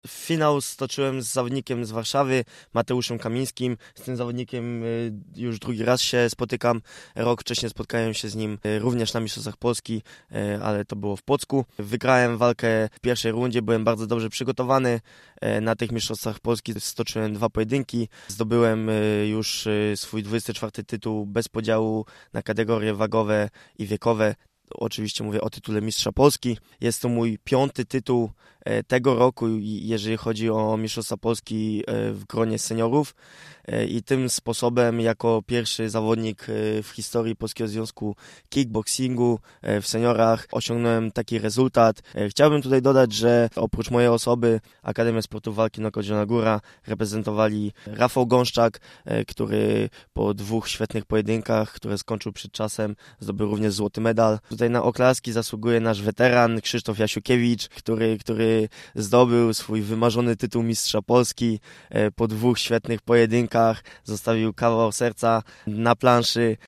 Finał stoczyłem z zawodnikiem z Warszawy, Mateuszem Kamińskim. Z tym zawodnikiem już drugi raz się spotykam. Rok wcześniej spotkałem się z nim również na Mistrzostwach Polski, ale to było w Płocku. Wygrałem walkę w pierwszej rundzie, byłem bardzo dobrze przygotowany. Na tych Mistrzostwach Polski stoczyłem 2 pojedynki. Zdobyłem już swój 24 tytuł bez podziału na kategorie wagowe i wiekowe. Oczywiście mówię o tytule Mistrza Polski. Jest to mój 5. tytuł tego roku, jeżeli chodzi o Mistrzostwa Polski w gronie seniorów. I tym sposobem jako pierwszy zawodnik w historii Polskiego Związku Kickboxingu w seniorach osiągnąłem taki rezultat. Chciałbym tutaj dodać, że oprócz mojej osoby Akademię Sportu Walki Knockout Zielona Góra reprezentowali Rafał Gąszczak, który po 2 świetnych pojedynkach, które skończył przed czasem, zdobył również złoty medal. Tutaj na oklaski zasługuje nasz weteran Krzysztof Jasiukiewicz, który zdobył swój wymarzony tytuł Mistrza Polski po 2 świetnych pojedynkach. Zostawił kawał serca na planszy.